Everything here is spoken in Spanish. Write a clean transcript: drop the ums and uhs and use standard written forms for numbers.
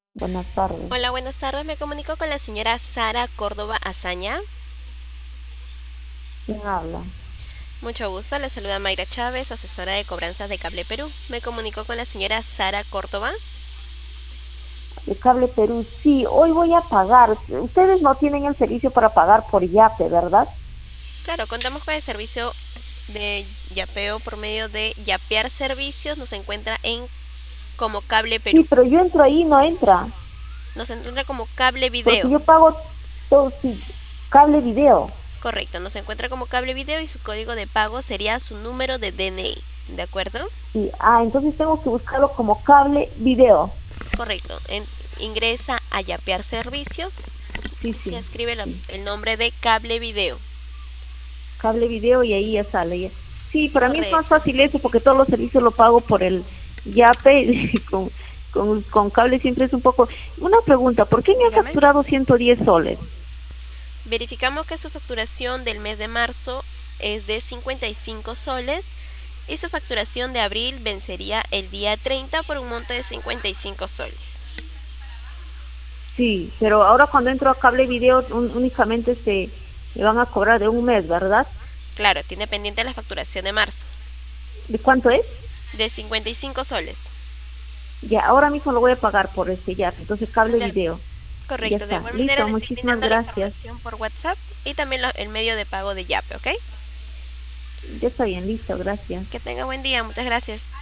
Buenas tardes. Hola, buenas tardes. Me comunico con la señora Sara Córdoba Azaña. ¿Quién habla? Mucho gusto. Le saluda Mayra Chávez, asesora de cobranzas de Cable Perú. Me comunico con la señora Sara Córdoba. De Cable Perú. Sí, hoy voy a pagar. Ustedes no tienen el servicio para pagar por Yape, ¿verdad? Claro, contamos con el servicio de yapeo por medio de Yapear Servicios. Nos encuentra en como Cable Sí, Perú. pero yo entro ahí, no entra. Nos encuentra como Cable Porque Video. yo pago todo, sí, cable video. Correcto, nos encuentra como Cable Video y su código de pago sería su número de DNI. ¿De acuerdo? Sí, entonces tengo que buscarlo como cable video. Correcto. Ingresa a Yapear Servicios Sí, y sí, escribe sí. el nombre de Cable Video. Cable video y ahí ya sale. Sí, para mí es más Correcto. fácil eso porque todos los servicios lo pago por el Yape. Y con cable siempre es un poco. Una pregunta, ¿por qué me han Dígame. facturado 110 soles? Verificamos que su facturación del mes de marzo es de 55 soles y su facturación de abril vencería el día 30 por un monto de 55 soles. Sí, pero ahora cuando entro a cable video únicamente me van a cobrar de un mes, ¿verdad? Claro, tiene pendiente la facturación de marzo ¿De cuánto es? de 55 soles. Ya, ahora mismo lo voy a pagar por ya, entonces cable De- video. Ya correcto, de está, igual manera listo, le estoy muchísimas brindando la gracias. información por WhatsApp y también el medio de pago de Yape, ¿ok? Ya está bien, listo, gracias. Que tenga buen día, muchas gracias.